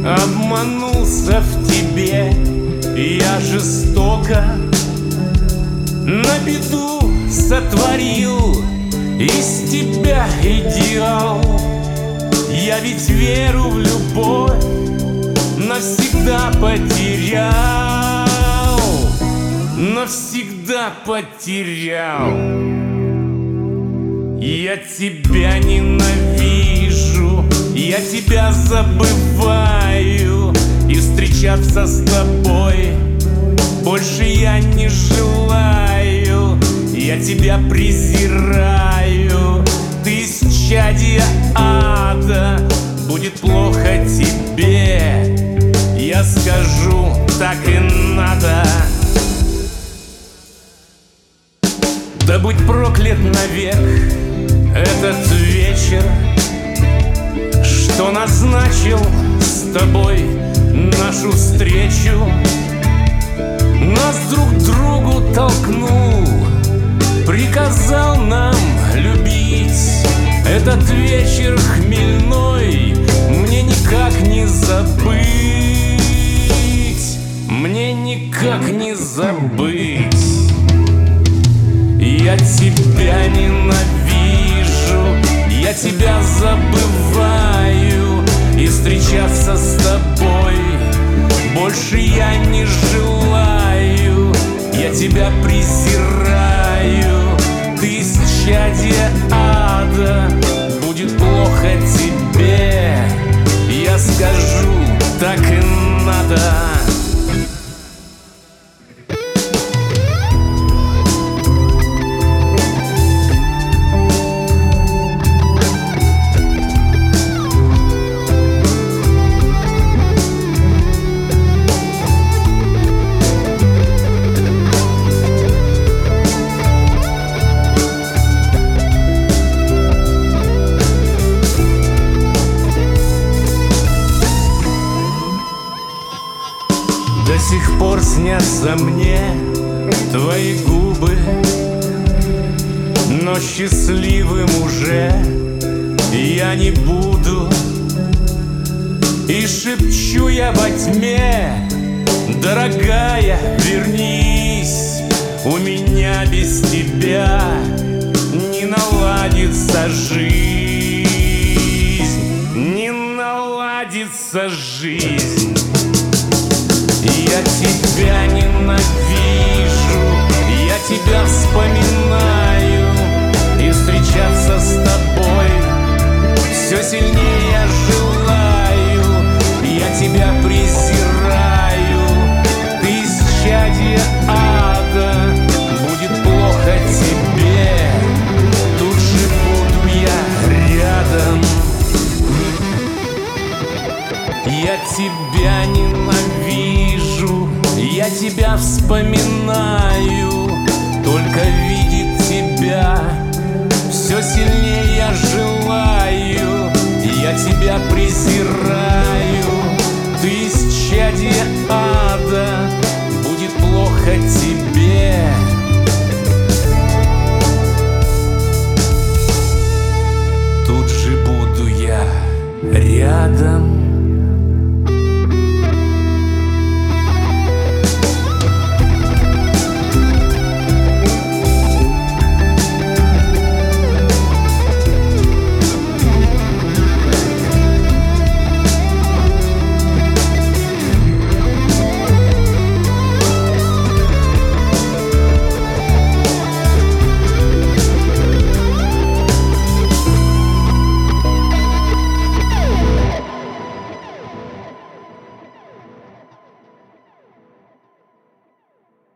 Обманулся в тебе я жестоко, на беду сотворил из тебя идеал. Я ведь веру в любовь навсегда потерял, навсегда потерял. Я тебя ненавижу, я тебя забываю, и встречаться с тобой больше я не желаю. Я тебя презираю, ты исчадие ада. Будет плохо тебе, я скажу, так и надо. Да будь проклят навек этот вечер, что назначил с тобой нашу встречу. Нас друг к другу толкнул, приказал нам любить. Этот вечер хмельной мне никак не забыть, мне никак не забыть. Я тебя ненавижу, я тебя забываю, и встречаться с тобой больше я не желаю. Я тебя презираю, ты исчадие ада. Будет плохо тебе, я скажу, так и надо. До сих пор снятся мне твои губы, но счастливым уже я не буду. И шепчу я во тьме: дорогая, вернись, у меня без тебя не наладится жизнь, не наладится жизнь. Я тебя ненавижу, я тебя вспоминаю, и встречаться с тобой все сильнее я желаю. Я тебя презираю, ты исчадие ада. Будет плохо тебе, тут же буду я рядом. Я тебя ненавижу, я тебя вспоминаю, только видеть тебя все сильнее я желаю. Я тебя презираю, ты исчадие ада. Будет плохо тебе, тут же буду я рядом.